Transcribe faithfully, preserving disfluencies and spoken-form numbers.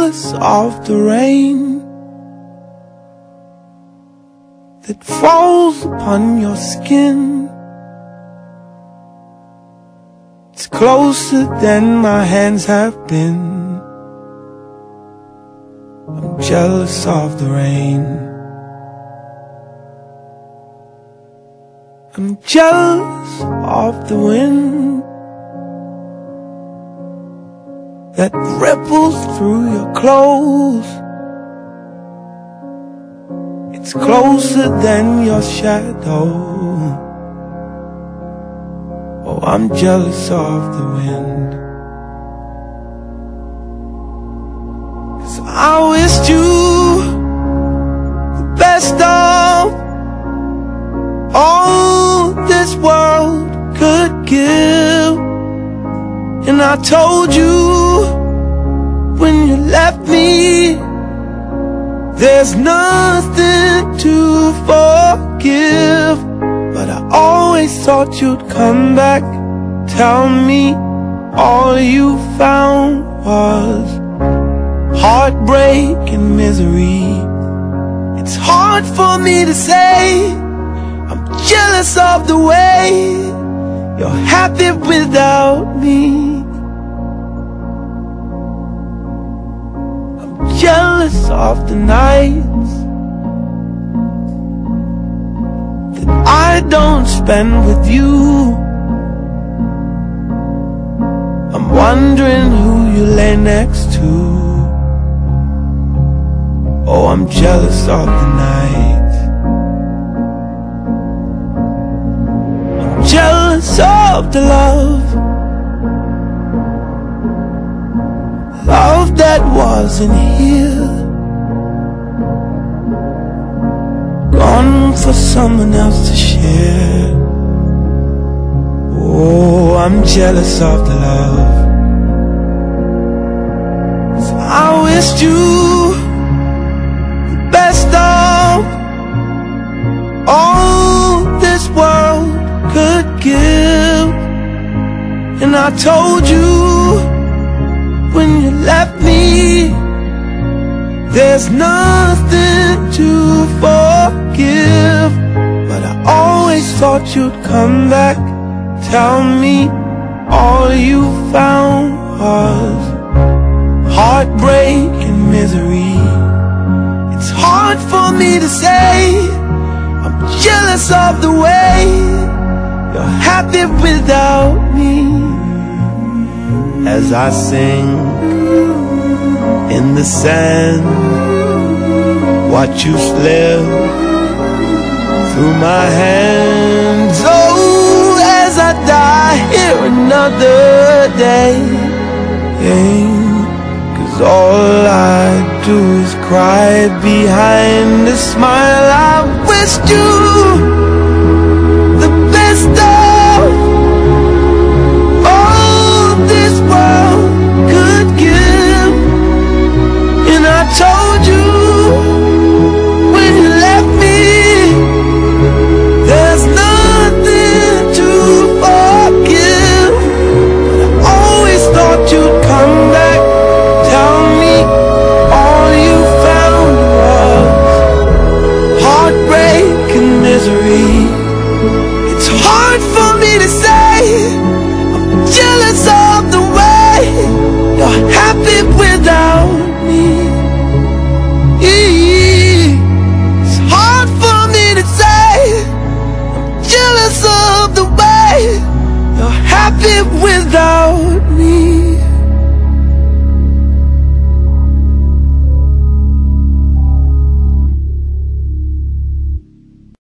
jealous of the rain that falls upon your skin. It's closer than my hands have been. I'm jealous of the rain. I'm jealous of the wind that ripples through your clothes. It's closer than your shadow. Oh, I'm jealous of the wind, 'cause I wished you the best of all this world could give. And I told you when you left me, there's nothing to forgive. But I always thought you'd come back, tell me all you found was heartbreak and misery. It's hard for me to say I'm jealous of the way you're happy without me. I'm jealous of the nights that I don't spend with you. I'm wondering who you lay next to. Oh, I'm jealous of the night. I'm jealous of the love, love that wasn't here, gone for someone else to share. Oh, I'm jealous of the love. So I wished you the best of all this world could give. And I told you when you left me, there's nothing to forgive. But I always thought you'd come back, tell me all you found was heartbreak and misery. It's hard for me to say I'm jealous of the way you're happy without me. As I sing in the sand, watch you slip through my hands. Oh, as I die here another day, hey, 'cause all I do is cry behind a smile. I wished you the best of all this world could give. And I told you when you left me, there's nothing to forgive. But I always thought you'd come back, tell me all you found was heartbreak and misery. It's hard for me to say I'm jealous of the way you're happy without me. It's hard for me to say I'm jealous of the way you're happy without